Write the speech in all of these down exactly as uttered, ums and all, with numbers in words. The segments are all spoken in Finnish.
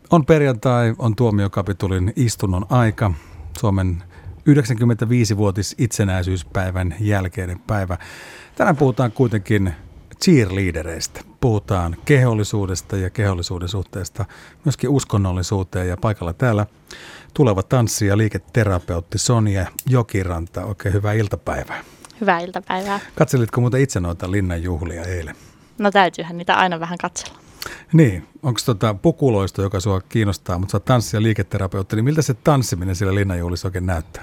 On perjantai, on Tuomiokapitulin istunnon aika, Suomen yhdeksänkymmentäviisivuotis itsenäisyyspäivän jälkeinen päivä. Tänään puhutaan kuitenkin cheerleadereistä. Puhutaan kehollisuudesta ja kehollisuuden suhteesta myöskin uskonnollisuuteen. Ja paikalla täällä tuleva tanssi- ja liiketerapeutti Sonja Jokiranta. Oikein hyvää iltapäivää. Hyvää iltapäivää. Katselitko muuten itse noita linnan juhlia eilen? No täytyyhän niitä aina vähän katsella. Niin, onko tota pukuloisto, joka sua kiinnostaa, mutta sä oot tanssi- ja liiketerapeutti, niin miltä se tanssiminen siellä linnanjuhlissa oikein näyttää?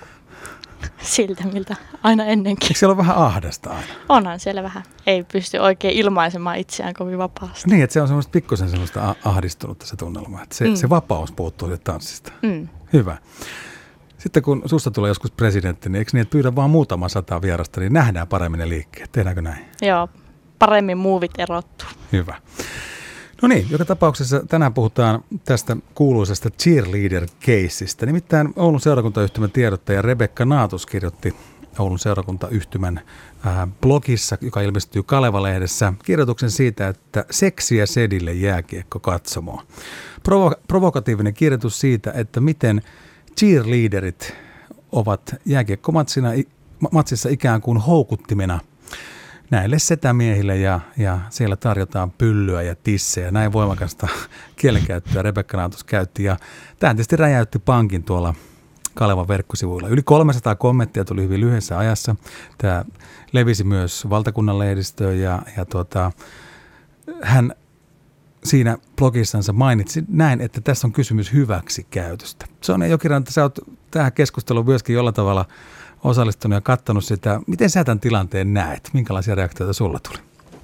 Siltä, miltä aina ennenkin. Eikö siellä ole vähän ahdasta aina? Onhan siellä vähän. Ei pysty oikein ilmaisemaan itseään kovin vapaasti. Niin, että se on semmoista pikkusen semmoista ahdistunutta se tunnelma, että se, mm. se vapaus puuttuu siitä tanssista. Mm. Hyvä. Sitten kun susta tulee joskus presidentti, niin eikö niin, että pyydä vaan muutama sata vierasta, niin nähdään paremmin ne liikkeet. Tehdäänkö näin? Joo, paremmin muuvit erottuu. Hyvä. No niin, joka tapauksessa tänään puhutaan tästä kuuluisesta cheerleader-keissistä. Nimittäin Oulun seurakuntayhtymän tiedottaja Rebekka Naatus kirjoitti Oulun seurakuntayhtymän äh, blogissa, joka ilmestyy Kaleva-lehdessä, kirjoituksen siitä, että seksiä sedille jääkiekko katsomoon. Provo- provokatiivinen kirjoitus siitä, että miten cheerleaderit ovat jääkiekkomatsissa ikään kuin houkuttimena näille setämiehille ja, ja siellä tarjotaan pyllyä ja tissejä. Näin voimakasta kielenkäyttöä Rebekka Naatus käytti ja tämä tietysti räjäytti pankin tuolla Kalevan verkkosivuilla. Yli kolmesataa kommenttia tuli hyvin lyhyessä ajassa. Tämä levisi myös valtakunnan lehdistöön ja, ja tuota, hän siinä blogissansa mainitsi näin, että tässä on kysymys hyväksikäytöstä. Sonja Jokiranta, sä oot tähän keskusteluun myöskin jollain tavalla osallistunut ja katsonut sitä. Miten sä tämän tilanteen näet? Minkälaisia reaktioita sulla tuli?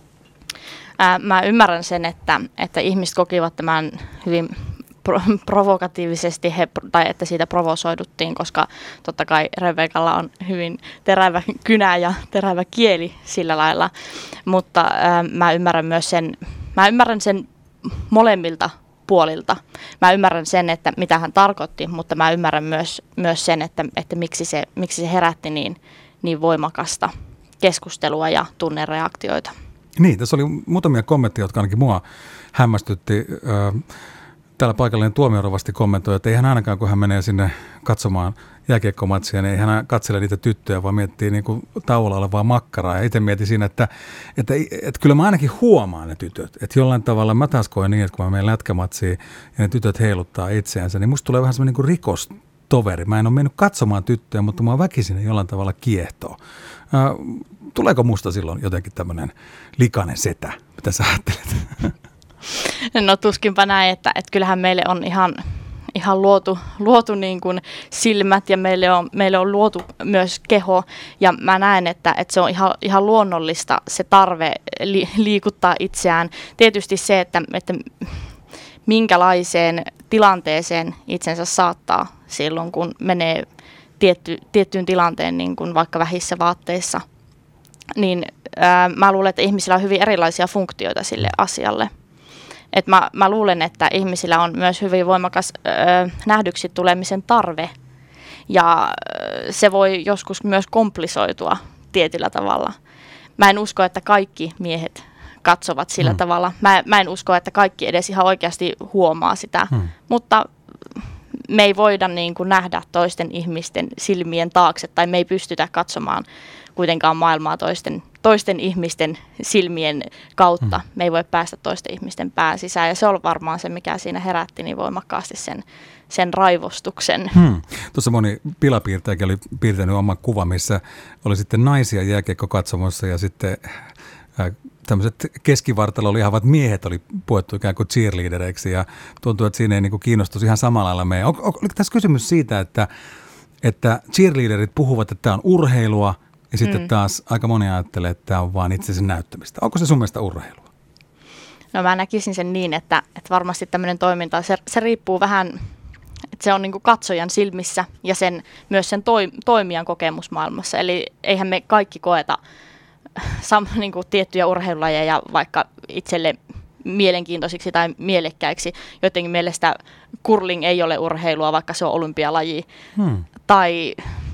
Ää, mä ymmärrän sen, että, että ihmiset kokivat tämän hyvin pro- provokatiivisesti, he, tai että siitä provosoiduttiin, koska totta kai Rebekalla on hyvin terävä kynä ja terävä kieli sillä lailla. Mutta ää, mä ymmärrän myös sen, mä ymmärrän sen molemmilta puolilta. Mä ymmärrän sen, että mitä hän tarkoitti, mutta mä ymmärrän myös, myös sen, että, että miksi, se, miksi se herätti niin, niin voimakasta keskustelua ja tunnereaktioita. Niin, tässä oli muutamia kommentteja, jotka ainakin mua hämmästytti. Täällä paikallinen tuomiorovasti kommentoi, että ei hän ainakaan, kun hän menee sinne katsomaan jääkiekkomatsia, niin ei hän katsele niitä tyttöjä, vaan miettii niin kuin tauolla olevaa makkaraa. Ja itse mietin siinä, että, että, että, että kyllä mä ainakin huomaan ne tytöt. Että jollain tavalla mä taas koen niin, että kun mä menen lätkämatsiin ja ne tytöt heiluttaa itseänsä, niin musta tulee vähän semmoinen niin kuin rikostoveri. Mä en ole mennyt katsomaan tyttöjä, mutta mä väkisin jollain tavalla kiehtoo. Äh, tuleeko musta silloin jotenkin tämmöinen likainen setä? Mitä sä ajattelet? No tuskinpa näin, että, että kyllähän meille on ihan, ihan luotu, luotu niin kuin silmät ja meille on, meille on luotu myös keho. Ja mä näen, että, että se on ihan, ihan luonnollista se tarve li, liikuttaa itseään. Tietysti se, että, että minkälaiseen tilanteeseen itsensä saattaa silloin, kun menee tietty, tiettyyn tilanteen, niin kuin vaikka vähissä vaatteissa. Niin ää, mä luulen, että ihmisillä on hyvin erilaisia funktioita sille asialle. Et mä, mä luulen, että ihmisillä on myös hyvin voimakas öö, nähdyksi tulemisen tarve ja öö, se voi joskus myös komplisoitua tietyllä tavalla. Mä en usko, että kaikki miehet katsovat sillä hmm. tavalla. Mä, mä en usko, että kaikki edes ihan oikeasti huomaa sitä, hmm. mutta me ei voida niin kuin nähdä toisten ihmisten silmien taakse tai me ei pystytä katsomaan kuitenkaan maailmaa toisten toisten ihmisten silmien kautta. Hmm. Me ei voi päästä toisten ihmisten pään sisään ja se on varmaan se, mikä siinä herätti niin voimakkaasti sen, sen raivostuksen. Hmm. Tuossa moni pilapiirtäjäkin oli piirtänyt oman kuvan, missä oli sitten naisia jääkiekkokatsomossa ja sitten äh, tämmöiset keskivartalolla lihavat miehet oli puettu ikään kuin cheerleadereiksi ja tuntuu, että siinä ei niin kuin kiinnostus ihan samalla lailla mene. On, on, oliko tässä kysymys siitä, että, että cheerleaderit puhuvat, että tämä on urheilua, ja sitten mm. taas aika moni ajattelee, että tämä on vaan itsensä näyttämistä. Onko se sun mielestä urheilua? No mä näkisin sen niin, että, että varmasti tämmöinen toiminta, se, se riippuu vähän, että se on niin kuin katsojan silmissä ja sen, myös sen toi, toimijan kokemusmaailmassa. Eli eihän me kaikki koeta sam, niin kuin tiettyjä urheilulajeja vaikka itselle mielenkiintoisiksi tai mielekkäiksi. Jotenkin mielestä curling ei ole urheilua, vaikka se on olympialaji. Hmm. Tai...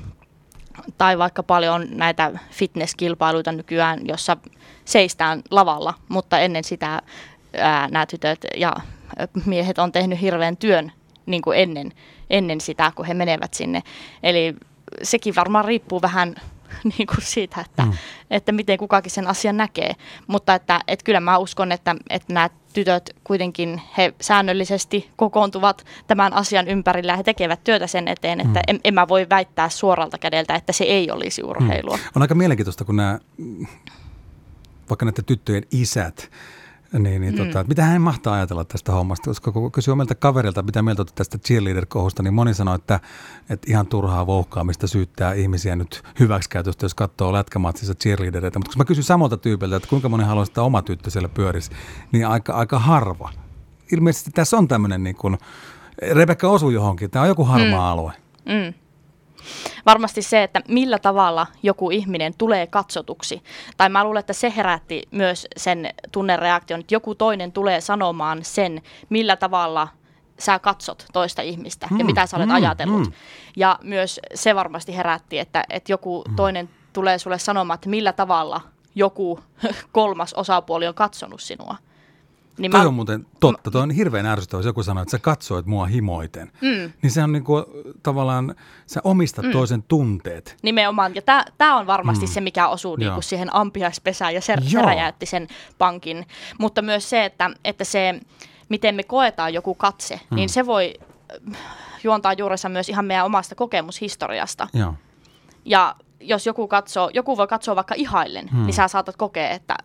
Tai vaikka paljon näitä fitnesskilpailuita nykyään, jossa seistään lavalla, mutta ennen sitä ää, nämä tytöt ja miehet on tehnyt hirveän työn niin kuin ennen, ennen sitä, kun he menevät sinne. Eli sekin varmaan riippuu vähän niin kuin siitä, että, mm. että miten kukakin sen asian näkee. Mutta että, että kyllä mä uskon, että, että nämä tytöt kuitenkin he säännöllisesti kokoontuvat tämän asian ympärillä ja he tekevät työtä sen eteen, että mm. en, en mä voi väittää suoralta kädeltä, että se ei olisi urheilua. Mm. On aika mielenkiintoista, kun nämä, vaikka näiden tyttöjen isät, niin, niin mm. tota, mitä hän mahtaa ajatella tästä hommasta, koska kun kysyy omelta kaverilta, mitä mieltä olet tästä cheerleader-kohusta, niin moni sanoo, että, että ihan turhaa vouhkaamista syyttää ihmisiä nyt hyväksikäytöstä, jos katsoo lätkämatsissa cheerleadereita. Mutta kun mä kysyn samalta tyypiltä, että kuinka moni haluaisi, että oma tyttö siellä pyörisi, niin aika, aika harva. Ilmeisesti tässä on tämmöinen, niin kuin, Rebekka osui johonkin, tämä on joku harmaa mm. alue. Mm. Varmasti se, että millä tavalla joku ihminen tulee katsotuksi. Tai mä luulen, että se herätti myös sen tunnereaktion, että joku toinen tulee sanomaan sen, millä tavalla sä katsot toista ihmistä mm, ja mitä sä olet mm, ajatellut. Mm. Ja myös se varmasti herätti, että, että joku mm. toinen tulee sulle sanomaan, että millä tavalla joku kolmas osapuoli on katsonut sinua. Niin toi mä, on muuten totta. Toi on hirveän ärsyttävä, jos joku sanoo, että sä katsoit mua himoiten. Mm. Niin se on niinku tavallaan, sä omistat mm. toisen tunteet. Nimenomaan. Ja tämä on varmasti mm. se, mikä osuu niinku siihen ampiaispesään ja se, se räjäytti sen pankin. Mutta myös se, että, että se, miten me koetaan joku katse, mm. niin se voi juontaa juurensa myös ihan meidän omasta kokemushistoriasta. Joo. Ja jos joku katsoo, joku voi katsoa vaikka ihaillen, mm. niin sä saatat kokea, että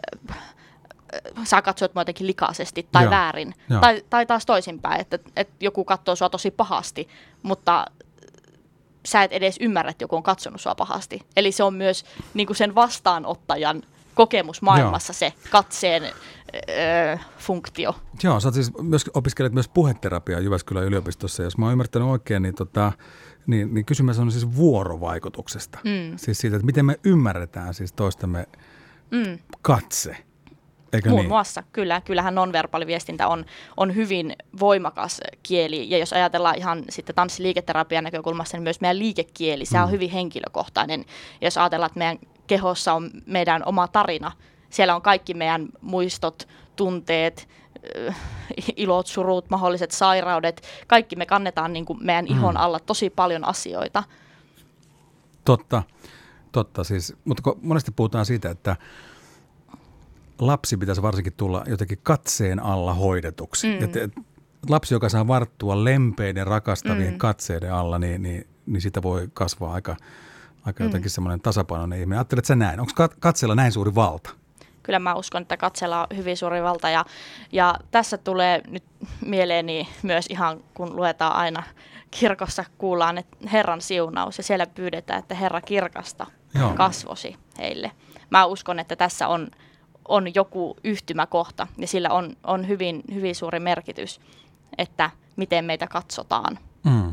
sä katsoit mua jotenkin likaisesti tai Joo. väärin. Tai, tai taas toisinpäin, että, että joku katsoo sua tosi pahasti, mutta sä et edes ymmärrä, että joku on katsonut sua pahasti. Eli se on myös niin kuin sen vastaanottajan kokemus maailmassa Joo. se katseen öö, funktio. Joo, sä siis myös, opiskelet myös puheterapiaa Jyväskylän yliopistossa. Jos mä oon ymmärtänyt oikein, niin, tota, niin, niin kysymys on siis vuorovaikutuksesta. Mm. Siis siitä, että miten me ymmärretään siis toistemme mm. katse. Eikö Muun niin? muassa, kyllä. Kyllähän nonverbaaliviestintä on, on hyvin voimakas kieli. Ja jos ajatellaan ihan sitten tanssiliiketerapian näkökulmasta, niin myös meidän liikekieli, se mm. on hyvin henkilökohtainen. Ja jos ajatellaan, että meidän kehossa on meidän oma tarina, siellä on kaikki meidän muistot, tunteet, ilot, surut, mahdolliset sairaudet. Kaikki me kannetaan niin kuin meidän ihon alla tosi paljon asioita. Totta, totta siis. Mutta monesti puhutaan siitä, että lapsi pitäisi varsinkin tulla jotenkin katseen alla hoidetuksi. Mm. Et, et, lapsi, joka saa varttua lempeiden, rakastavien mm. katseiden alla, niin, niin, niin siitä voi kasvaa aika, aika mm. jotenkin semmoinen tasapainoinen ihminen. Ajattelet sä näin? Onko katseella näin suuri valta? Kyllä mä uskon, että katseella on hyvin suuri valta. Ja, ja tässä tulee nyt mieleeni myös ihan, kun luetaan aina kirkossa, kuullaan, että Herran siunaus. Ja siellä pyydetään, että Herra kirkasta Joo. kasvosi heille. Mä uskon, että tässä on on joku yhtymäkohta ja sillä on, on hyvin, hyvin suuri merkitys, että miten meitä katsotaan. Mm.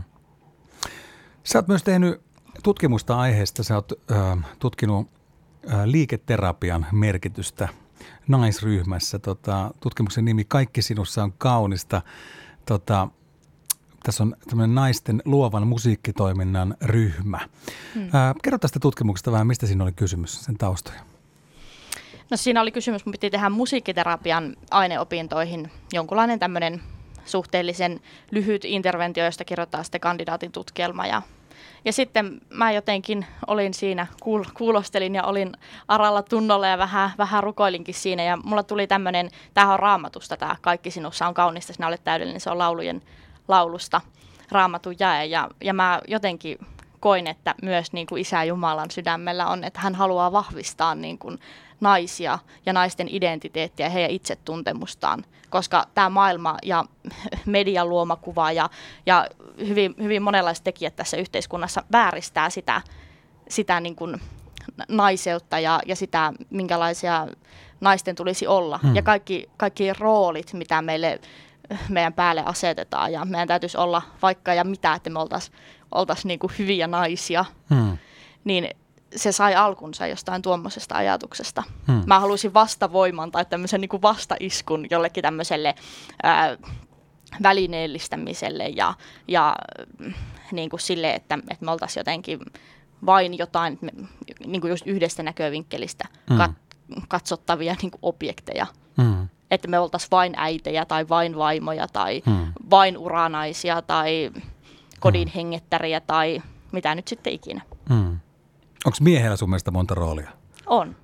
Sä oot myös tehnyt tutkimusta aiheesta. Sä oot äh, tutkinut äh, liiketerapian merkitystä naisryhmässä. Tota, tutkimuksen nimi Kaikki sinussa on kaunista. Tota, tässä on tämmöinen naisten luovan musiikkitoiminnan ryhmä. Mm. Äh, kerro tästä tutkimuksesta vähän, mistä siinä oli kysymys, sen taustoja. No siinä oli kysymys, mun piti tehdä musiikkiterapian aineopintoihin jonkunlainen tämmöinen suhteellisen lyhyt interventio, josta kirjoittaa sitten kandidaatin tutkielma. Ja, ja sitten mä jotenkin olin siinä, kuul, kuulostelin ja olin aralla tunnolla ja vähän, vähän rukoilinkin siinä. Ja mulla tuli tämmöinen, tämähän on Raamatusta, tämä Kaikki sinussa on kaunista, sinä olet täydellinen, se on laulujen laulusta Raamatun jae. Ja, ja mä jotenkin koin, että myös niin kuin Isä Jumalan sydämellä on, että hän haluaa vahvistaa niin kuin naisia ja naisten identiteettiä ja heidän itsetuntemustaan, koska tämä maailma ja median luoma kuva ja, ja hyvin, hyvin monenlaiset tekijät tässä yhteiskunnassa vääristää sitä, sitä niin kuin naiseutta ja, ja sitä, minkälaisia naisten tulisi olla. Hmm. Ja kaikki, kaikki roolit, mitä meille, meidän päälle asetetaan ja meidän täytyisi olla vaikka ja mitä, että me oltaisiin oltais niin kuin hyviä naisia, hmm. niin se sai alkunsa jostain tuommoisesta ajatuksesta. Hmm. Mä haluaisin vastavoiman tai tämmöisen niin kuin vastaiskun jollekin tämmöiselle ää, välineellistämiselle ja, ja niin kuin sille, että, että me oltaisiin jotenkin vain jotain niin kuin just yhdestä näkövinkkelistä hmm. kat, katsottavia niin kuin objekteja. Hmm. että me oltaisiin vain äitejä tai vain vaimoja tai hmm. vain uranaisia tai kodin hmm. hengettäriä tai mitä nyt sitten ikinä. Hmm. Onko miehellä sun mielestä monta roolia? On.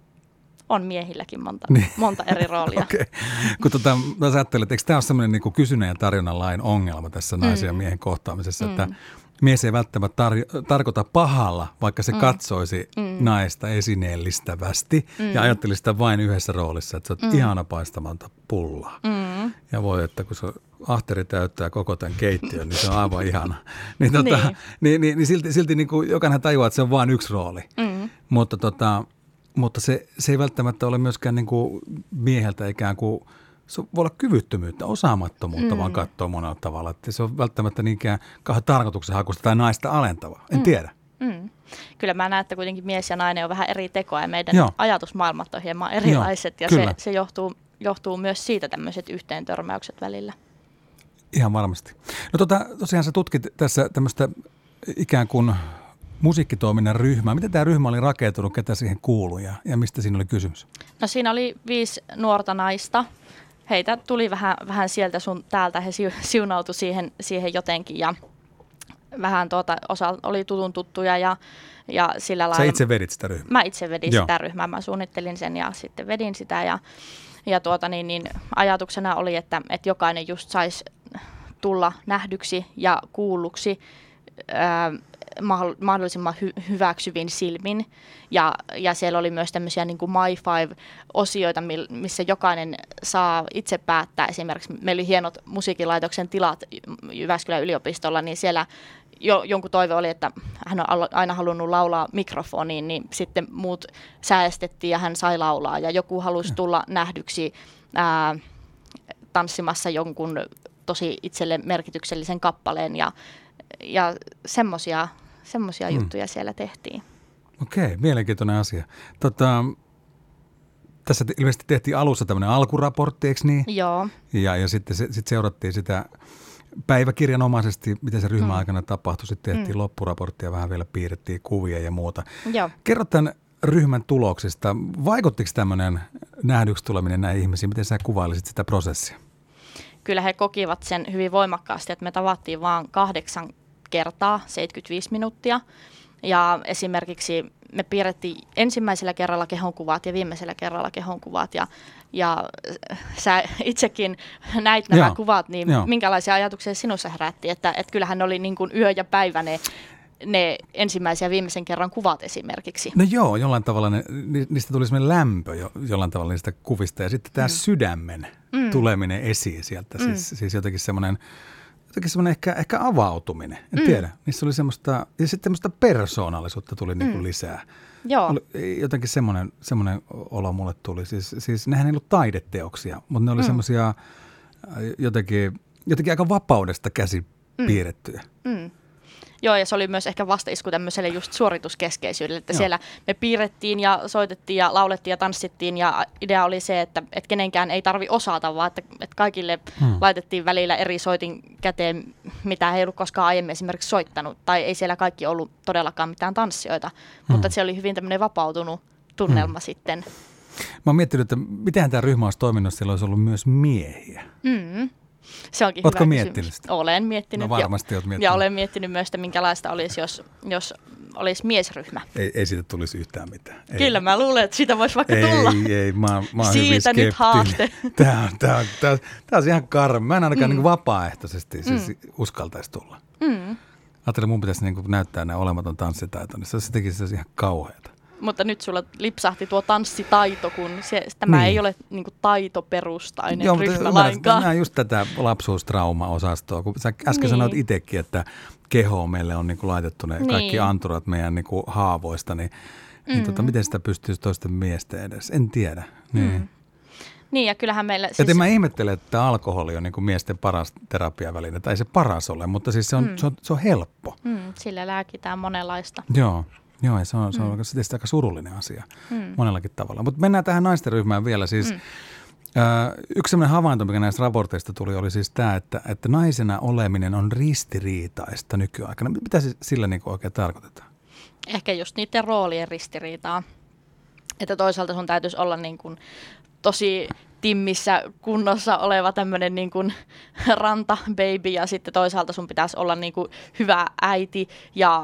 On miehilläkin monta, niin. monta eri roolia. Okay. Kun tota, mä ajattelin, että eikö tämä ole sellainen niin kuin kysynnän ja tarjonnan lain ongelma tässä naisen mm. ja miehen kohtaamisessa, mm. että mies ei välttämättä tar- tarkoita pahalla, vaikka se mm. katsoisi mm. naista esineellistävästi mm. ja ajattelisi sitä vain yhdessä roolissa, että sä oot mm. ihana paistamanta pullaa. Mm. Ja voi, että kun se ahteri täyttää koko tämän keittiön, niin se on aivan ihana. Niin, tota, niin. niin, niin, niin silti, silti niin kuin jokainen tajuaa, että se on vain yksi rooli. Mm. Mutta tota... Mutta se, se ei välttämättä ole myöskään niin kuin mieheltä ikään kuin, se voi olla kyvyttömyyttä, osaamattomuutta mm. vaan katsoa monella tavalla. Että se on välttämätttä niinkään kahden tarkoituksenhakuista tai naista alentavaa. En mm. tiedä. Mm. Kyllä mä näen, että kuitenkin mies ja nainen on vähän eri tekoa ja meidän Joo. ajatusmaailmat on hieman erilaiset. Joo, ja se, se johtuu, johtuu myös siitä tämmöiset yhteentörmäykset välillä. Ihan varmasti. No tota, tosiaan sä tutkit tässä tämmöistä ikään kuin musiikkitoiminnan ryhmää. Miten tämä ryhmä oli rakentunut, ketä siihen kuului ja, ja mistä siinä oli kysymys? No siinä oli viisi nuorta naista. Heitä tuli vähän, vähän sieltä sun täältä. He siunautui siihen, siihen jotenkin ja vähän tuota, osa oli tutun tuttuja ja, ja sillä lailla. Sä itse vedit sitä ryhmää? Mä itse vedin Joo. sitä ryhmää. Mä suunnittelin sen ja sitten vedin sitä ja, ja tuota, niin, niin, ajatuksena oli, että, että jokainen just saisi tulla nähdyksi ja kuulluksi ää, mahdollisimman hy- hyväksyvin silmin. Ja, ja siellä oli myös tämmöisiä niin kuin My Five-osioita, missä jokainen saa itse päättää. Esimerkiksi meillä oli hienot musiikilaitoksen tilat Jyväskylän yliopistolla, niin siellä jo, jonkun toive oli, että hän on aina halunnut laulaa mikrofoniin, niin sitten muut säästettiin ja hän sai laulaa. Ja joku halusi tulla nähdyksi ää, tanssimassa jonkun tosi itselle merkityksellisen kappaleen ja Ja semmoisia semmoisia hmm. juttuja siellä tehtiin. Okei, mielenkiintoinen asia. Tota, tässä ilmeisesti tehtiin alussa tämmöinen alkuraportti, eikö niin? Joo. Ja, ja sitten se, sit seurattiin sitä päiväkirjanomaisesti, miten se ryhmän hmm. aikana tapahtui. Sitten tehtiin hmm. loppuraporttia, vähän vielä piirrettiin kuvia ja muuta. Joo. Kerro tämän ryhmän tuloksista. Vaikuttiko tämmöinen nähdyksi tuleminen näihin ihmisiin? Miten sä kuvailisit sitä prosessia? Kyllä he kokivat sen hyvin voimakkaasti, että me tavattiin vain kahdeksan kertaa, seitsemänkymmentäviisi minuuttia. Ja esimerkiksi me piirrettiin ensimmäisellä kerralla kehonkuvat ja viimeisellä kerralla kehonkuvat. Ja, ja sä itsekin näit nämä Joo. kuvat, niin Joo. minkälaisia ajatuksia sinussa herätti? Että, että kyllähän ne oli niin kuin yö ja päivä ne, ne ensimmäisen ja viimeisen kerran kuvat esimerkiksi. No joo, jollain tavalla ne, niistä tuli semmoinen lämpö jo, jollain tavalla niistä kuvista. Ja sitten tämä mm. sydämen mm. tuleminen esiin sieltä, mm. siis, siis jotenkin semmoinen, jotenkin semmoinen ehkä, ehkä avautuminen, en mm. tiedä. Niissä oli semmoista, ja sitten semmoista persoonallisuutta tuli mm. niin kuin lisää. Joo. Oli, jotenkin semmoinen, semmoinen olo mulle tuli. Siis, siis nehän ei ollut taideteoksia, mutta ne oli mm. semmoisia jotenkin, jotenkin aika vapaudesta käsin mm. piirrettyjä. Mm. Joo, ja se oli myös ehkä vastaisku tämmöiselle just suorituskeskeisyydelle, että Joo. siellä me piirrettiin ja soitettiin ja laulettiin ja tanssittiin ja idea oli se, että, että kenenkään ei tarvi osata, vaan että, että kaikille hmm. laitettiin välillä eri soitin käteen, mitä he ei ollut koskaan aiemmin esimerkiksi soittanut, tai ei siellä kaikki ollut todellakaan mitään tanssijoita, hmm. mutta se oli hyvin tämmöinen vapautunut tunnelma hmm. sitten. Mä oon miettinyt, että miten tämä ryhmä olisi toiminut, jos siellä olisi ollut myös miehiä. Mm. Se onkin Ootko hyvä miettinyt kysymys. sitä? Olen miettinyt. No varmasti olet miettinyt. Ja olen miettinyt myös, että minkälaista olisi, jos, jos olisi miesryhmä. Ei, ei siitä tulisi yhtään mitään. Ei. Kyllä, mä luulen, että siitä voisi vaikka ei, tulla. Ei, ei, mä, mä oon siitä hyvin nyt haaste. Tämä on, tämä on, tämä on, tämä on ihan karmi. Mä en ainakaan mm. niin vapaaehtoisesti siis mm. uskaltaisi tulla. Mm. Ajattelin, mun pitäisi niin näyttää nämä olematon tanssitaito, niin se tekisi se ihan kauheata. Mutta nyt sulla lipsahti tuo tanssitaito, kun se, tämä niin. ei ole niin kuin taitoperustainen Joo, ryhmä lainkaan. Tämä on just tätä lapsuustrauma-osastoa, kun sä äsken niin. sanoit itsekin, että kehoon meille on niin kuin laitettu ne niin. kaikki anturat meidän niin kuin haavoista, niin, mm. niin tota, miten sitä pystyisi toisten miesten edes? En tiedä. Niin. Mm. Niin ja kyllähän meillä... Siis... Et mä ihmettele, että alkoholi on niin kuin miesten paras terapiaväline, tai ei se paras ole, mutta siis se on, mm. se on, se on helppo. Mm, sillä lääkitään monenlaista. Joo. Joo, se on, se on mm. tietysti aika surullinen asia mm. monellakin tavalla. Mutta mennään tähän naisten ryhmään vielä. Siis, mm. ö, yksi sellainen havainto, mikä näistä raporteista tuli, oli siis tämä, että, että naisena oleminen on ristiriitaista nykyaikana. Mitä sillä niin oikein tarkoitetaan? Ehkä just niiden roolien ristiriitaa. Että toisaalta sun täytyisi olla niin kuin tosi timmissä kunnossa oleva tämmöinen niin kuin rantababy ja sitten toisaalta sun pitäisi olla niin kuin hyvä äiti ja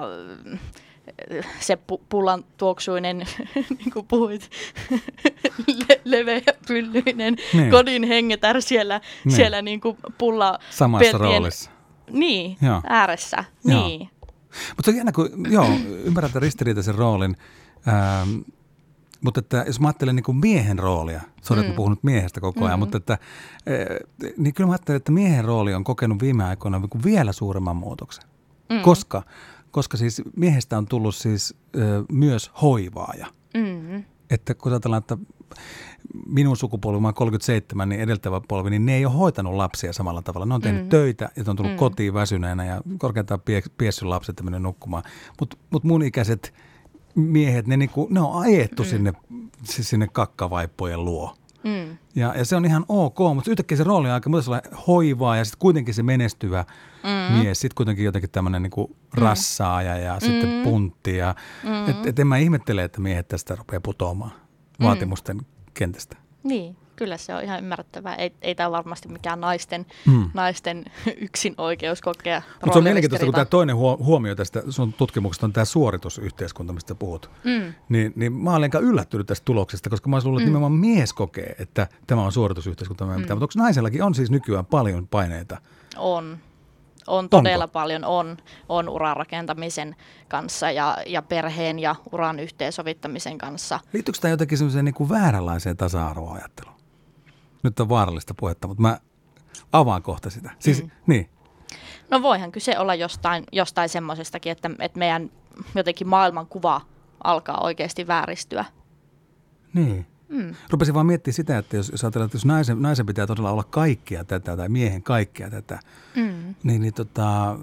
se pu- pullan tuoksuinen, niin kuin puhuit, le- leveäpyllyinen niin. Kodin hengetär siellä, niin. siellä niin kuin pulla samassa peltien, roolissa. Niin, joo. ääressä. Niin. Mutta se on jännä, kun joo, ymmärrän ristiriitaisen roolin, ähm, mutta että jos mä ajattelen niin kuin miehen roolia, sori, mm. että mä puhun nyt miehestä koko ajan, mm. mutta että, äh, niin kyllä mä ajattelen, että miehen rooli on kokenut viime aikoina niin kuin vielä suuremman muutoksen, mm. koska Koska siis miehestä on tullut siis ö, myös hoivaaja. Mm-hmm. Että kun ajatellaan, että minun sukupolvi, mä oon kolmekymmentäseitsemän, niin edeltävä polvi, niin ne ei ole hoitanut lapsia samalla tavalla. Ne on tehnyt mm-hmm. töitä ja ne on tullut mm-hmm. kotiin väsyneenä ja korkeintaan pie, piessyt lapset ja mennyt nukkumaan. Mutta mut mun ikäiset miehet, ne, niinku, ne on ajettu mm-hmm. sinne, siis sinne kakkavaippojen luo. Mm. Ja, ja se on ihan ok, mutta yhtäkkiä se rooli on aika muuta sellainen hoivaa ja sitten kuitenkin se menestyvä mm. mies, sitten kuitenkin jotenkin tämmöinen niinku rassaaja ja mm. sitten puntti. Ja, mm. et, et en mä ihmettele, että miehet tästä rupeaa putoamaan mm. vaatimusten kentästä. Niin, kyllä se on ihan ymmärrettävää. Ei, ei tämä varmasti mikään naisten, mm. naisten yksin oikeus kokea rooliristiriitaa. Mutta se on mielenkiintoista, kun tämä toinen huomio tästä sun tutkimuksesta on tämä suoritusyhteiskunta, mistä puhut. Mm. Niin, niin mä olen aika yllättynyt tästä tuloksesta, koska mä olisin luullut, että mm. nimenomaan mies kokee, että tämä on suoritusyhteiskunta. Mm. Mutta onko naisellakin on siis nykyään paljon paineita? On. On todella Onko? paljon, on, on uran rakentamisen kanssa ja, ja perheen ja uran yhteensovittamisen kanssa. Liittyykö tämä jotenkin semmoiseen niin kuin vääränlaiseen tasa-arvoajatteluun? Nyt on vaarallista puhetta, mutta mä avaan kohta sitä. Siis, mm. niin. No voihan kyse olla jostain, jostain semmoisestakin, että, että meidän jotenkin maailmankuva alkaa oikeasti vääristyä. Niin. Mm. Rupesin vaan miettimään sitä, että jos, jos ajatellaan, että jos naisen, naisen pitää todella olla kaikkea tätä tai miehen kaikkea tätä, mm. niin, niin tota,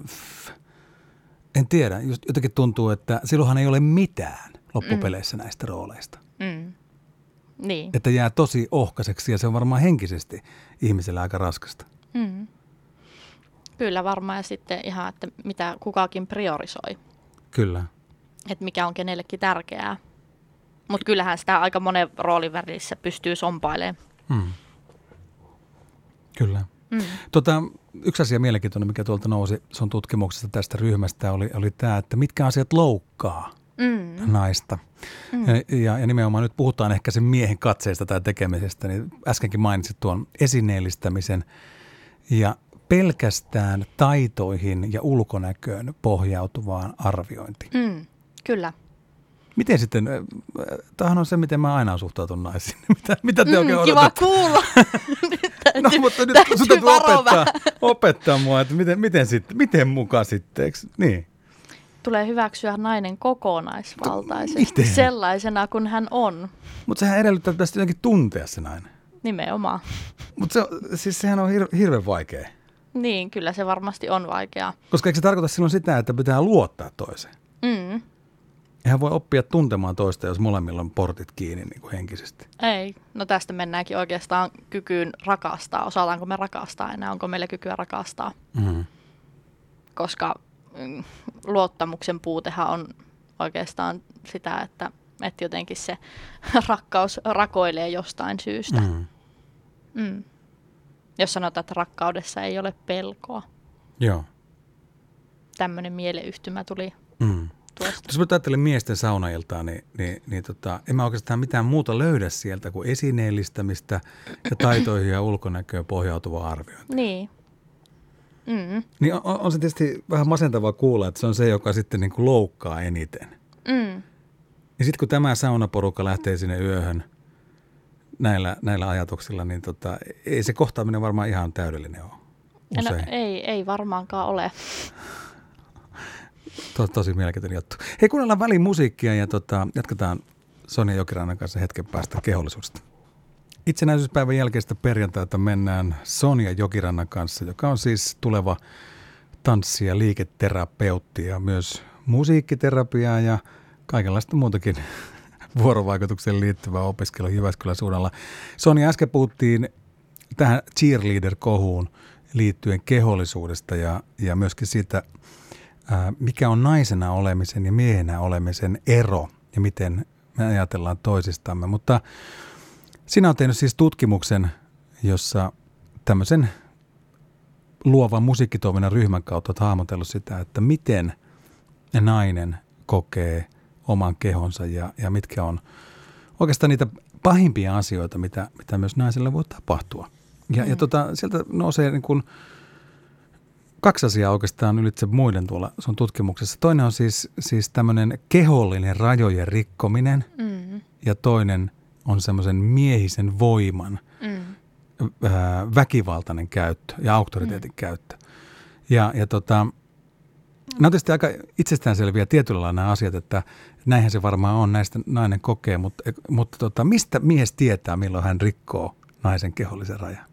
en tiedä. Just jotenkin tuntuu, että silloinhan ei ole mitään loppupeleissä mm. näistä rooleista. Mm. Niin. Että jää tosi ohkaiseksi ja se on varmaan henkisesti ihmisellä aika raskasta. Mm. Kyllä varmaan ja sitten ihan, että mitä kukakin priorisoi. Kyllä. Että mikä on kenellekin tärkeää. Mutta kyllähän sitä aika monen roolin välissä pystyy sompailemaan. Mm. Kyllä. Mm. Tota, yksi asia mielenkiintoinen, mikä tuolta nousi sun tutkimuksesta tästä ryhmästä, oli, oli tämä, että mitkä asiat loukkaa mm. naista. Mm. Ja, ja nimenomaan nyt puhutaan ehkä sen miehen katseesta tai tekemisestä, niin äskenkin mainitsit tuon esineellistämisen ja pelkästään taitoihin ja ulkonäköön pohjautuvaan arviointiin. Mm. Kyllä. Miten sitten, tämähän on se, miten mä aina suhtautun naisiin. Mitä, mitä te mm, oikein kiva odotatte? Kuulla. No mutta nyt sun täytyy opettaa, opettaa mua, että miten, miten, sitten, miten mukaan sitten, eikö? Niin. Tulee hyväksyä nainen kokonaisvaltaisesti sellaisena kuin hän on. Mutta sehän edellyttää, että pitäisi jotenkin tuntea se nainen. Nimenomaan. Mutta se, siis sehän on hir- hirveän vaikea. Niin, kyllä se varmasti on vaikeaa. Koska eikö se tarkoita silloin sitä, että pitää luottaa toiseen? Mm. Eihän voi oppia tuntemaan toista, jos molemmilla on portit kiinni niin kuin henkisesti. Ei. No tästä mennäänkin oikeastaan kykyyn rakastaa. Osataanko me rakastaa enää? Onko meillä kykyä rakastaa? Mm-hmm. Koska mm, luottamuksen puutehan on oikeastaan sitä, että, että jotenkin se rakkaus rakoilee jostain syystä. Mm-hmm. Mm. Jos sanotaan, että rakkaudessa ei ole pelkoa. Joo. Tämmöinen mieleyhtymä tuli. Mm. Jos mä ajattelen miesten saunailtaa, niin, niin, niin tota, en mä oikeastaan mitään muuta löydä sieltä kuin esineellistämistä ja taitoihin ja ulkonäköön pohjautuvaa arviointia. Niin. Mm. Niin on, on se tietysti vähän masentavaa kuulla, että se on se, joka sitten niin kuin loukkaa eniten. Mm. Ja sitten kun tämä saunaporukka lähtee sinne yöhön näillä, näillä ajatuksilla, niin tota, ei se kohtaaminen varmaan ihan täydellinen ole usein. No, ei, ei varmaankaan ole. To, tosi mielenkiintoinen juttu. Hei, kuunnellaan väliin musiikkia ja tota, jatketaan Sonja Jokirannan kanssa hetken päästä kehollisuudesta. Itsenäisyyspäivän jälkeistä perjantaita mennään Sonja Jokirannan kanssa, joka on siis tuleva tanssi- ja liiketerapeutti ja myös musiikkiterapiaa ja kaikenlaista muutakin vuorovaikutukseen liittyvää opiskelua Jyväskylän suunnalla. Sonja, äsken puhuttiin tähän cheerleader-kohuun liittyen kehollisuudesta ja, ja myöskin siitä, mikä on naisena olemisen ja miehenä olemisen ero ja miten me ajatellaan toisistamme. Mutta sinä olet tehnyt siis tutkimuksen jossa tämmöisen luovan musiikkitoiminnan ryhmän kautta olet hahmotellut sitä, että miten nainen kokee oman kehonsa ja, ja mitkä on oikeastaan niitä pahimpia asioita, mitä, mitä myös naisille voi tapahtua. Ja, mm. ja tota, sieltä nousee niin kuin kaksi asiaa oikeastaan ylitse muiden tuolla sun tutkimuksessa. Toinen on siis, siis tämmöinen kehollinen rajojen rikkominen mm. ja toinen on semmoisen miehisen voiman mm. ää, väkivaltainen käyttö ja auktoriteetin mm. käyttö. Ja, ja tota, nämä on tietysti aika itsestäänselviä tietyllä lailla nämä asiat, että näinhän se varmaan on, näistä nainen kokee, mutta, mutta tota, mistä mies tietää, milloin hän rikkoo naisen kehollisen rajan?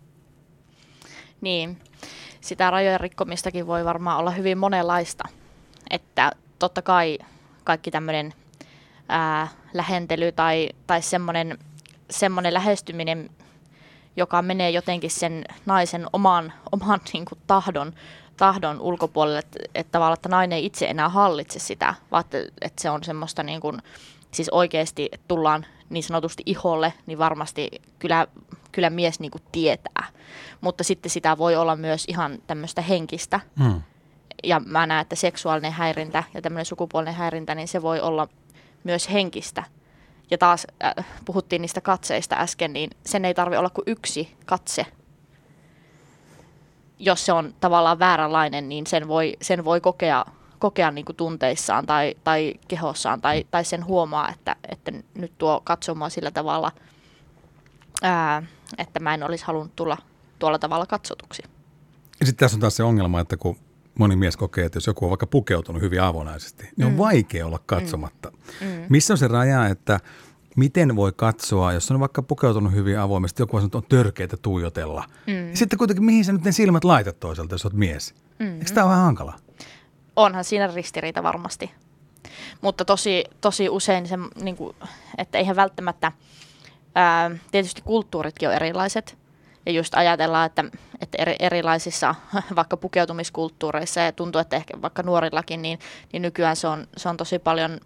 Niin, sitä rajojen rikkomistakin voi varmaan olla hyvin monenlaista, että totta kai kaikki tämmöinen ää, lähentely tai, tai semmoinen, semmoinen lähestyminen, joka menee jotenkin sen naisen oman, oman niin kuin tahdon, tahdon ulkopuolelle, että, että tavallaan että nainen ei itse enää hallitse sitä, vaan että, että se on semmoista niin kuin, siis oikeasti tullaan niin sanotusti iholle, niin varmasti kyllä, kyllä mies niin kuin tietää. Mutta sitten sitä voi olla myös ihan tämmöistä henkistä. Mm. Ja mä näen, että seksuaalinen häirintä ja tämmöinen sukupuolinen häirintä, niin se voi olla myös henkistä. Ja taas äh, puhuttiin niistä katseista äsken, niin sen ei tarvitse olla kuin yksi katse. Jos se on tavallaan vääränlainen, niin sen voi, sen voi kokea, kokea niin kuin tunteissaan tai, tai kehossaan tai, tai sen huomaa, että, että nyt tuo katsomaan sillä tavalla, ää, että mä en olisi halunnut tulla tuolla tavalla katsotuksi. Ja sitten tässä on taas se ongelma, että kun moni mies kokee, että jos joku on vaikka pukeutunut hyvin avonaisesti, niin on mm. vaikea olla katsomatta. Mm. Missä on se raja, että miten voi katsoa, jos on vaikka pukeutunut hyvin avoimesti, joku on törkeitä tuijotella. Mm. Sitten kuitenkin, mihin sä nyt ne silmät laitat toiselta, jos olet mies? Mm. Eikö tämä ole vähän hankala? Onhan siinä ristiriita varmasti. Mutta tosi, tosi usein, se, niin kuin, että eihän välttämättä, ää, tietysti kulttuuritkin on erilaiset. Ja just ajatellaan, että, että eri, erilaisissa vaikka pukeutumiskulttuureissa ja tuntuu, että ehkä vaikka nuorillakin, niin, niin nykyään se on, se on tosi paljon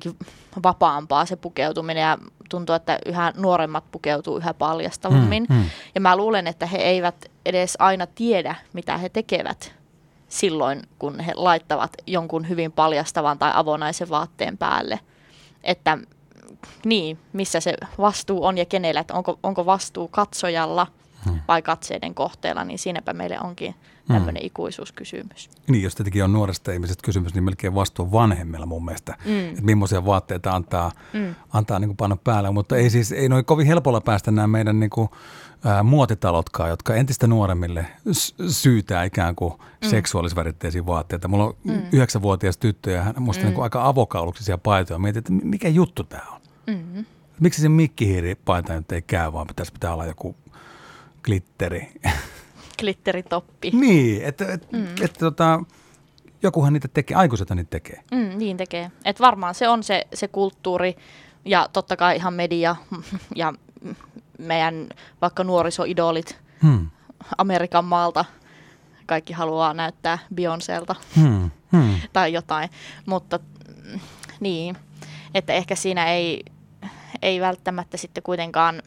vapaampaa se pukeutuminen ja tuntuu, että yhä nuoremmat pukeutuu yhä paljastavammin. Mm, mm. Ja mä luulen, että he eivät edes aina tiedä, mitä he tekevät silloin, kun he laittavat jonkun hyvin paljastavan tai avonaisen vaatteen päälle. Että niin, missä se vastuu on ja kenellä, että onko, onko vastuu katsojalla hmm. vai katseiden kohteella, niin siinäpä meille onkin tämmöinen hmm. ikuisuuskysymys. Niin, jos tietenkin on nuoresta ihmisestä kysymys, niin melkein vastuu on vanhemmilla mun mielestä, mm. että millaisia vaatteita antaa, mm. antaa niin kuin panna päälle, mutta ei siis, ei noin kovin helpolla päästä nämä meidän niin kuin, ää, muotitalotkaan, jotka entistä nuoremmille syytää ikään kuin mm. seksuaalisväritteisiä vaatteita. Mulla on mm. yhdeksänvuotias tyttö ja hän musta mm. niin kuin aika avokauluksisia paitoja. Mietin, että mikä juttu tämä on? Mm. Miksi se mikkihiiripaita nyt ei käy, vaan pitäisi pitää olla joku glitteri. Glitteritoppi. Niin, että et, mm. et, tota, jokuhan niitä tekee, aikuisethan niitä tekee. Mm, niin tekee. Et varmaan se on se, se kulttuuri ja totta kai ihan media ja meidän vaikka nuorisoidolit hmm. Amerikan maalta. Kaikki haluaa näyttää Beyoncélta hmm. Hmm. tai jotain, mutta niin, että ehkä siinä ei, ei välttämättä sitten kuitenkaan,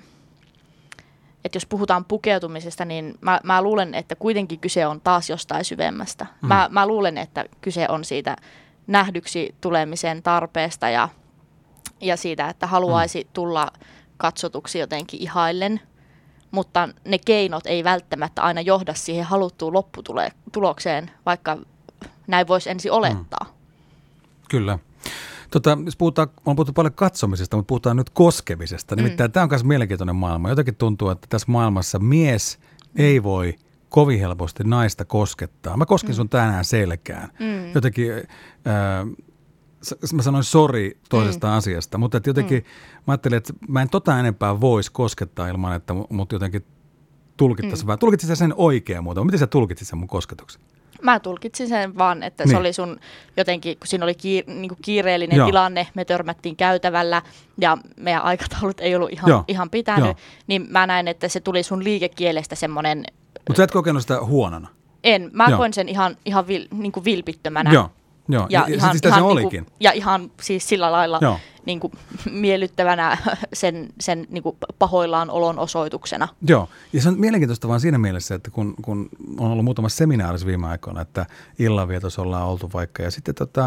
että jos puhutaan pukeutumisesta, niin mä, mä luulen, että kuitenkin kyse on taas jostain syvemmästä. Hmm. Mä, mä luulen, että kyse on siitä nähdyksi tulemisen tarpeesta ja, ja siitä, että haluaisi hmm. tulla katsotuksi jotenkin ihaillen, mutta ne keinot ei välttämättä aina johda siihen haluttuun lopputulokseen, vaikka näin voisi ensin olettaa. Mm. Kyllä. Tota, jos puhutaan, on puhuttu paljon katsomisesta, mutta puhutaan nyt koskemisesta. Nimittäin mm. tämä on myös mielenkiintoinen maailma. Jotenkin tuntuu, että tässä maailmassa mies ei voi kovin helposti naista koskettaa. Mä koskin sun tänään selkään. Mm. Jotenkin, äh, mä sanoin sori toisesta mm. asiasta, mutta että jotenkin mm. mä ajattelin, että mä en tota enempää voisi koskettaa ilman, että mut jotenkin tulkittaisiin. Mm. Tulkitsit sä sen oikein muuta? Miten sä tulkitsit sen mun kosketuksen? Mä tulkitsin sen vaan, että niin. se oli sun jotenkin, kun siinä oli kiir, niin kuin kiireellinen Joo. tilanne, me törmättiin käytävällä ja meidän aikataulut ei ollut ihan, ihan pitänyt, Joo. niin mä näin, että se tuli sun liikekielestä semmoinen. Mutta sä et kokenut sitä huonona? En, mä Joo. koin sen ihan, ihan vil, niin kuin vilpittömänä. Joo. Joo, ja, ja ihan, sitä ihan se niin olikin. Kuin, ja ihan siis sillä lailla, niin kuin miellyttävänä sen, sen niin kuin pahoillaan olon osoituksena. Joo, ja se on mielenkiintoista vaan siinä mielessä, että kun, kun on ollut muutamassa seminaarissa viime aikoina, että illanvietossa ollaan oltu vaikka, ja sitten tota,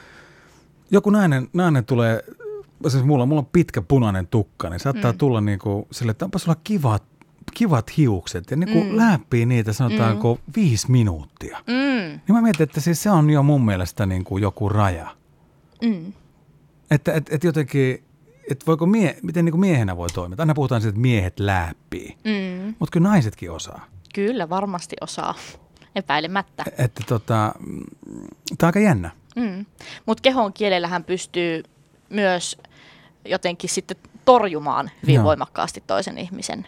joku nainen, nainen tulee, siis mulla, mulla on pitkä punainen tukka, niin saattaa mm. tulla niin kuin sille, että onpa sulla kivat, kivat hiukset, ja niin kuin mm. läppii niitä sanotaanko mm. viisi minuuttia. Mm. Niin mä mietin, että siis se on jo mun mielestä niin kuin joku raja. Mm. Että et, et jotenkin, että voiko mie, miten niin kuin miehenä voi toimia. Aina puhutaan siitä, että miehet läppii, mm. mutta kyllä naisetkin osaa. Kyllä, varmasti osaa, epäilemättä. Että tota, tämä on aika jännä. Mm. Mutta kehon kielellähän pystyy myös jotenkin sitten torjumaan hyvin Joo. voimakkaasti toisen ihmisen.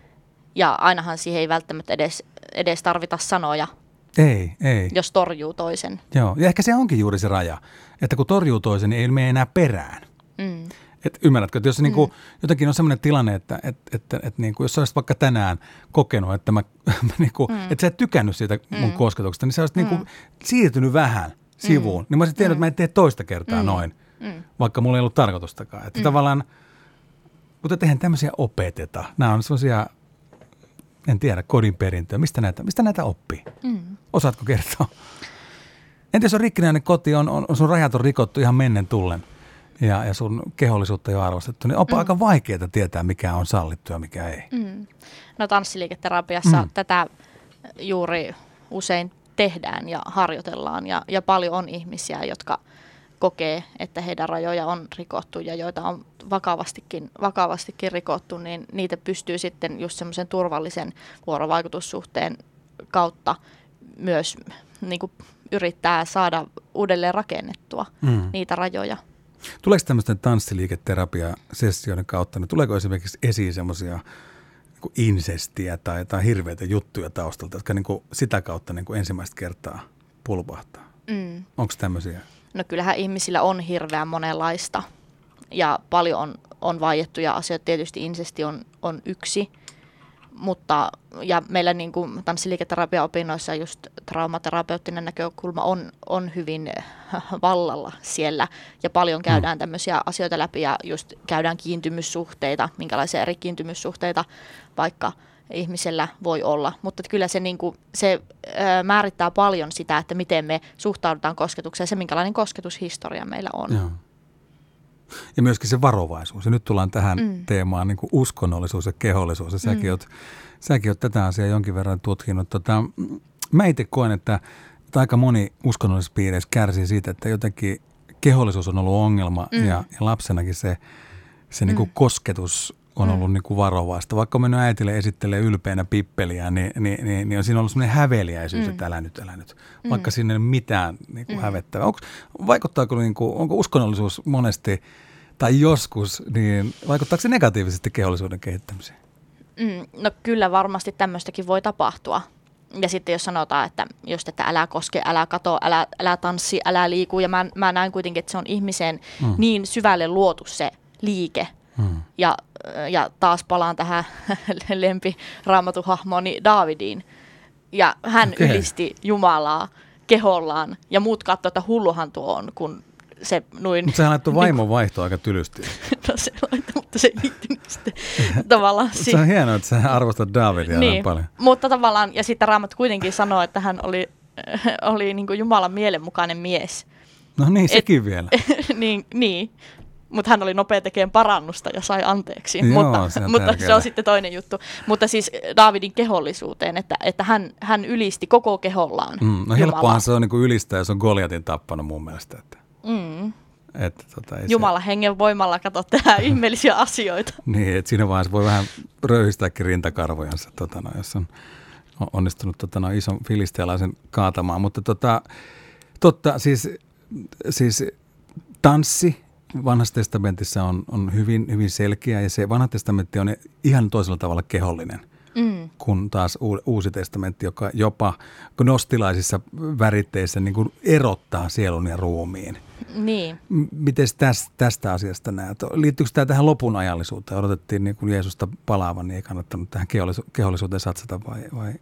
Ja ainahan siihen ei välttämättä edes, edes tarvita sanoja, ei, ei. jos torjuu toisen. Joo, ja ehkä se onkin juuri se raja, että kun torjuu toisen, niin ei mene enää perään. Mm. Et ymmärrätkö, että jos mm. niin kuin, jotenkin on sellainen tilanne, että et, et, et, et, niin kuin, jos sä olisit vaikka tänään kokenut, että, mä, mä, niin kuin, mm. että sä et tykännyt siitä mun mm. kosketuksesta, niin sä olisit mm. niin kuin, siirtynyt vähän sivuun. Mm. Niin mä olisin tiennyt, mm. että mä en tee toista kertaa mm. noin, mm. vaikka mulla ei ollut tarkoitustakaan. Että mm. tavallaan, mutta eihän tämmöisiä opeteta. Nämä on sellaisia, en tiedä, kodin perintöä. Mistä näitä, mistä näitä oppii? Mm. Osaatko kertoa? Entä jos on rikkinäinen koti, on, on, sun rajat on rikottu ihan mennen tullen ja, ja sun kehollisuutta ei ole arvostettu, niin onpa mm. aika vaikeaa tietää, mikä on sallittu ja mikä ei. Mm. No tanssiliiketerapiassa mm. tätä juuri usein tehdään ja harjoitellaan ja, ja paljon on ihmisiä, jotka kokee, että heidän rajoja on rikottu ja joita on vakavastikin, vakavastikin rikottu, niin niitä pystyy sitten just semmoisen turvallisen vuorovaikutussuhteen kautta myös niin kuin yrittää saada uudelleen rakennettua mm. niitä rajoja. Tuleeko tämmöisten tanssiliiketerapia-sessioiden kautta, niin tuleeko esimerkiksi esiin semmoisia niin insestiä tai, tai hirveitä juttuja taustalta, jotka niin kuin sitä kautta niin kuin ensimmäistä kertaa pulpahtaa? Mm. Onko tämmöisiä? No kyllähän ihmisillä on hirveän monenlaista ja paljon on, on vaiettuja asioita. Tietysti insesti on, on yksi, mutta ja meillä niin kuin tanssiliiketerapiaopinnoissa just traumaterapeuttinen näkökulma on, on hyvin vallalla siellä ja paljon käydään tämmöisiä asioita läpi ja just käydään kiintymyssuhteita, minkälaisia eri kiintymyssuhteita vaikka ihmisellä voi olla, mutta kyllä se, niin kuin, se ö, määrittää paljon sitä, että miten me suhtaudutaan kosketukseen ja se, minkälainen kosketushistoria meillä on. Joo. Ja myöskin se varovaisuus. Ja nyt tullaan tähän mm. teemaan niin kuin uskonnollisuus ja kehollisuus. Ja säkin, mm. oot, säkin oot tätä asiaa jonkin verran tutkinut. Tota, mä itse koen, että, että aika moni uskonnollisissa piireissä kärsii siitä, että jotenkin kehollisuus on ollut ongelma mm. ja, ja lapsenakin se, se mm. niin kuin kosketus on ollut mm. niin kuin varovaista. Vaikka on mennyt äitille esittelee ylpeänä pippeliä, niin, niin, niin, niin on siinä ollut sellainen häveliäisyys, mm. että älä nyt, älä nyt. Vaikka mm. siinä ei ole mitään niin kuin mm. hävettävää. Onko, vaikuttaako, niin kuin, onko uskonnollisuus monesti tai joskus, niin vaikuttaako se negatiivisesti kehollisuuden kehittämiseen? Mm, no kyllä varmasti tämmöistäkin voi tapahtua. Ja sitten jos sanotaan, että just, että älä koske, älä kato, älä, älä tanssi, älä liiku. Ja mä, mä näen kuitenkin, että se on ihmiseen mm. niin syvälle luotu se liike. Hmm. Ja, ja taas palaan tähän lempiraamatuhahmooni Daavidiin. Ja hän okay. ylisti Jumalaa kehollaan ja muut katsoivat, että hulluhan tuo on, kun se noin... Mutta sehän laittoi vaimon vaihtoa aika tylysti. No se laittoi, mutta se ei liittynyt sitten tavallaan... Se on hienoa, että sä arvostat Daavidia niin paljon. Mutta tavallaan, ja sitten Raamattu kuitenkin sanoo, että hän oli, oli niin kuin Jumalan mielenmukainen mies. No niin, sekin Et, vielä. niin, niin. Mutta hän oli nopea tekemään parannusta ja sai anteeksi, Joo, mutta, se, on mutta se on sitten toinen juttu. Mutta siis Daavidin kehollisuuteen, että, että hän, hän ylisti koko kehollaan. Mm, no helppohan se on niin kuin ylistää, jos on Goliatin tappanut mun mielestä. Että, mm. että, tota, Jumalan se... hengen voimalla kato tehdä ihmeellisiä asioita. Niin, että siinä vaiheessa voi vähän röyhistääkin rintakarvojansa, tota, no, jos on onnistunut tota, no, ison filistealaisen kaatamaan. Mutta tota, totta, siis, siis tanssi Vanhassa testamentissa on, on hyvin, hyvin selkeä ja se vanha testamentti on ihan toisella tavalla kehollinen mm. kuin taas uusi testamentti, joka jopa gnostilaisissa väritteissä niin kuin erottaa sielun ja ruumiin. Niin. Miten tästä, tästä asiasta näet? Liittyykö tämä tähän lopun ajallisuuteen? Odotettiin niin kuin Jeesusta palaavan, niin ei kannattanut tähän kehollisuuteen satsata vai, vai?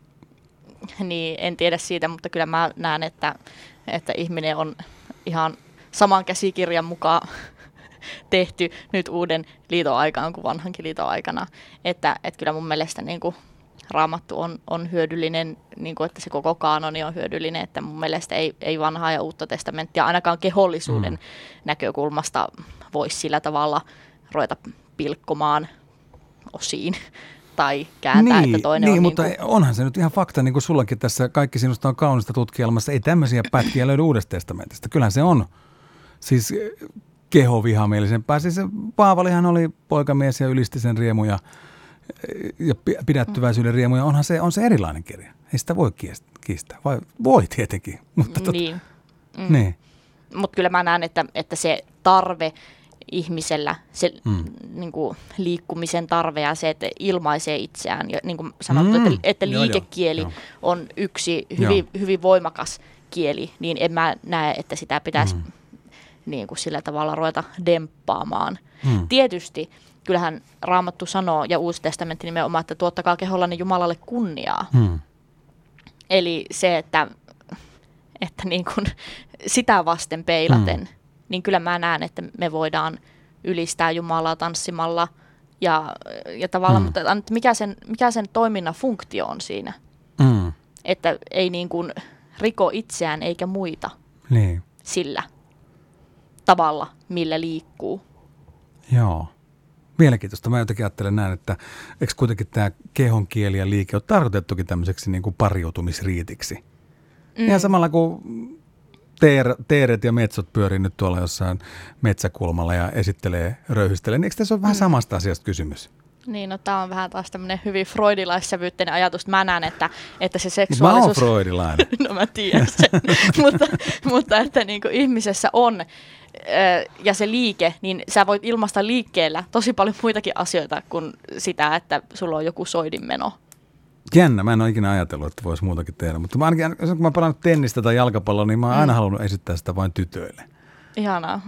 Niin, en tiedä siitä, mutta kyllä mä näen, että, että ihminen on ihan saman käsikirjan mukaan tehty nyt uuden liiton aikaan kuin vanhankin liiton aikana. Että, että kyllä mun mielestä niin kuin Raamattu on, on hyödyllinen, niin kuin, että se koko kaanoni on hyödyllinen, että mun mielestä ei, ei vanhaa ja uutta testamenttia ainakaan kehollisuuden mm. näkökulmasta voisi sillä tavalla ruveta pilkkomaan osiin tai kääntää, niin, että toinen niin, on... mutta niin kuin... onhan se nyt ihan fakta, niin kuin sullakin tässä Kaikki sinusta on kaunista -tutkielmassa, ei tämmöisiä pätkiä löydy Uudesta testamentista. Kyllähän se on siis kehovihamielisempää. Siis Paavalihan oli poikamies ja ylisti sen riemuja ja pidättyväisyyden riemuja. Onhan se, on se erilainen kirja. Ei sitä voi kiistää. Vai voi tietenkin. Mutta tot... Niin. Mm. niin. Mutta kyllä mä näen, että, että se tarve ihmisellä, se mm. niin kuin, liikkumisen tarve ja se, että ilmaisee itseään. Ja niin kuin sanottu, mm. että, että liikekieli joo, joo. on yksi hyvin, hyvin voimakas kieli, niin en mä näe, että sitä pitäisi mm. niin kuin sillä tavalla ruveta demppaamaan. Mm. Tietysti kyllähän Raamattu sanoo, ja Uusi testamentti nimenomaan, että tuottakaa kehollanne Jumalalle kunniaa. Mm. Eli se, että, että niin kuin sitä vasten peilaten, mm. niin kyllä mä näen, että me voidaan ylistää Jumalaa tanssimalla ja, ja tavallaan, mm. mutta mikä sen, mikä sen toiminnan funktio on siinä? Mm. Että ei niin kuin riko itseään eikä muita niin. sillä tavalla, millä liikkuu. Joo. Mielenkiintoista. Mä jotenkin ajattelen näin, että eikö kuitenkin tämä kehon kieli ja liike ole tarkoitettukin tämmöiseksi niin kuin pariutumisriitiksi? Mm. Ihan samalla kuin teer, teeret ja metsot pyörii nyt tuolla jossain metsäkulmalla ja esittelee, röyhistelee. Niin eikö tässä ole vähän mm. samasta asiasta kysymys? Niin, no tämä on vähän taas tämmöinen hyvin freudilaissävyytteinen ajatus. Mä näen, että, että se seksuaalisuus... Mä oon freudilainen. No mä tiedän sen. mutta, mutta että niin kuin ihmisessä on ja se liike, niin sä voit ilmaista liikkeellä tosi paljon muitakin asioita kuin sitä, että sulla on joku soidinmeno. Jännä, mä en ole ikinä ajatellut, että voisi muutakin tehdä, mutta mä ainakin, kun mä pelannut tennistä tai jalkapalloa, niin mä oon mm. aina halunnut esittää sitä vain tytöille. Ihanaa.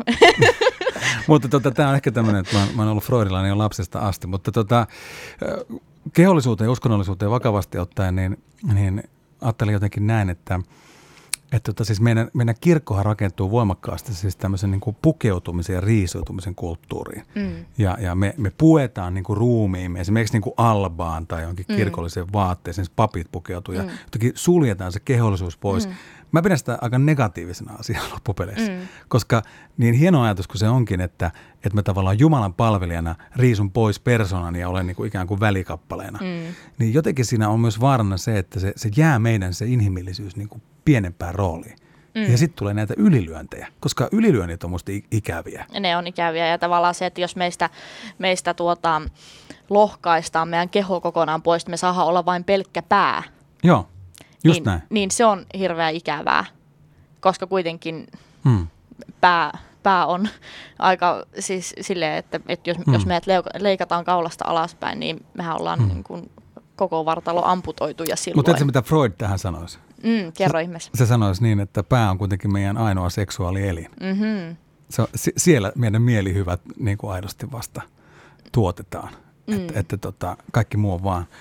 Mutta tota, tämä on ehkä tämmöinen, että mä, mä oon ollut freudilainen jo lapsesta asti, mutta tota, kehollisuuteen ja uskonnollisuuteen vakavasti ottaen, niin, niin ajattelin jotenkin näin, että Että tota, siis meidän, meidän kirkkohan rakentuu voimakkaasti siis tämmöisen niin kuin pukeutumisen ja riisuutumisen kulttuuriin. Mm. Ja, ja me, me puetaan niin kuin ruumiimme, esimerkiksi niin kuin albaan tai jonkin mm. kirkolliseen vaatteeseen, siis papit pukeutuu ja mm. jotenkin suljetaan se kehollisuus pois. Mm. Mä pidän sitä aika negatiivisena asiaa loppupeleissä, mm. koska niin hieno ajatus kuin se onkin, että, että mä tavallaan Jumalan palvelijana riisun pois persoonani ja olen niin kuin ikään kuin välikappaleena, mm. niin jotenkin siinä on myös vaarana se, että se, se jää meidän se inhimillisyys niin kuin pienempään rooliin. Mm. Ja sitten tulee näitä ylilyöntejä, koska ylilyönnit on musta ikäviä. Ne on ikäviä ja tavallaan se, että jos meistä, meistä tuota, lohkaistaan meidän keho kokonaan pois, me saadaan olla vain pelkkä pää. Joo, just niin, näin. Niin se on hirveän ikävää, koska kuitenkin mm. pää, pää on aika siis silleen, että, että jos, mm. jos meidät leikataan kaulasta alaspäin, niin mehän ollaan mm. niin kuin koko vartalo amputoituja silloin. Mutta tiedätkö, mitä Freud tähän sanoisi? Mm, kerro ihmeessä. Se, se sanoisi niin, että pää on kuitenkin meidän ainoa seksuaalielin. Mm-hmm. Se on, s- siellä meidän mielihyvät niin kuin aidosti vasta tuotetaan. Mm. Että, että tota, kaikki muu on vaan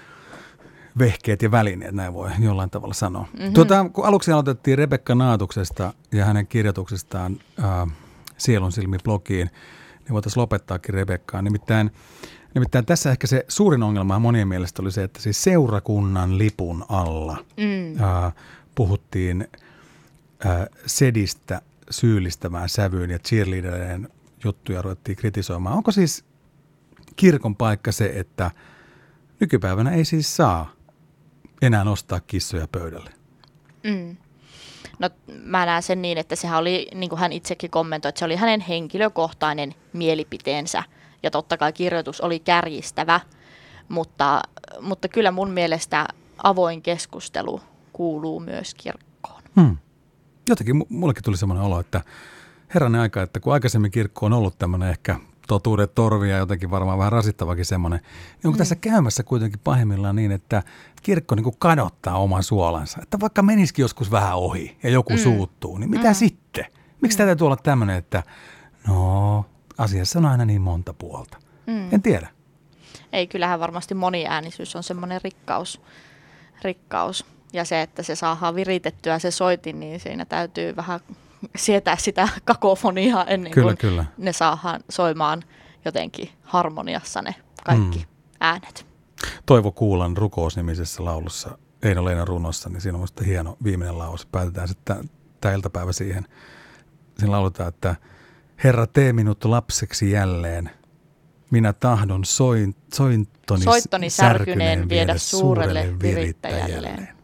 vehkeet ja välineet, näin voi jollain tavalla sanoa. Mm-hmm. Tuota, kun aluksi aloitettiin Rebekka Naatuksesta ja hänen kirjoituksestaan äh, Sielun silmi-blogiin, niin voitaisiin lopettaakin Rebekkaan. Nimittäin Nimittäin tässä ehkä se suurin ongelma monien mielestä oli se, että siis seurakunnan lipun alla mm. äh, puhuttiin äh, sedistä syyllistämään sävyyn ja cheerleaderien juttuja ruvettiin kritisoimaan. Onko siis kirkon paikka se, että nykypäivänä ei siis saa enää nostaa kissoja pöydälle? Mm. No mä näen sen niin, että sehän oli, niin kuin hän itsekin kommentoi, että se oli hänen henkilökohtainen mielipiteensä. Ja totta kai kirjoitus oli kärjistävä, mutta, mutta kyllä mun mielestä avoin keskustelu kuuluu myös kirkkoon. Hmm. Jotenkin mullekin tuli semmoinen olo, että herranen aika, että kun aikaisemmin kirkko on ollut tämmöinen ehkä totuudet torvi ja jotenkin varmaan vähän rasittavakin semmoinen, niin onko hmm. tässä käymässä kuitenkin pahimmillaan niin, että kirkko niin kuin kadottaa oman suolansa. Että vaikka menisikin joskus vähän ohi ja joku hmm. suuttuu, niin mitä hmm. sitten? Miksi hmm. tämä täytyy olla tämmöinen, että no... Asiassa on aina niin monta puolta. Mm. En tiedä. Ei, kyllähän varmasti moniäänisyys on semmoinen rikkaus, rikkaus. Ja se, että se saadaan viritettyä se soitin, niin siinä täytyy vähän sietää sitä kakofoniaa ennen kyllä, kuin kyllä. ne saadaan soimaan jotenkin harmoniassa ne kaikki mm. äänet. Toivo Kuulan Rukous-nimisessä laulussa Eino-Leena runossa, niin siinä on musta hieno viimeinen laus. Päätetään sitten tämä iltapäivä siihen. Siinä lauletaan, että Herra, tee minut lapseksi jälleen. Minä tahdon soin, sointoni, Soittoni särkyneen viedä suurelle virittäjälleen.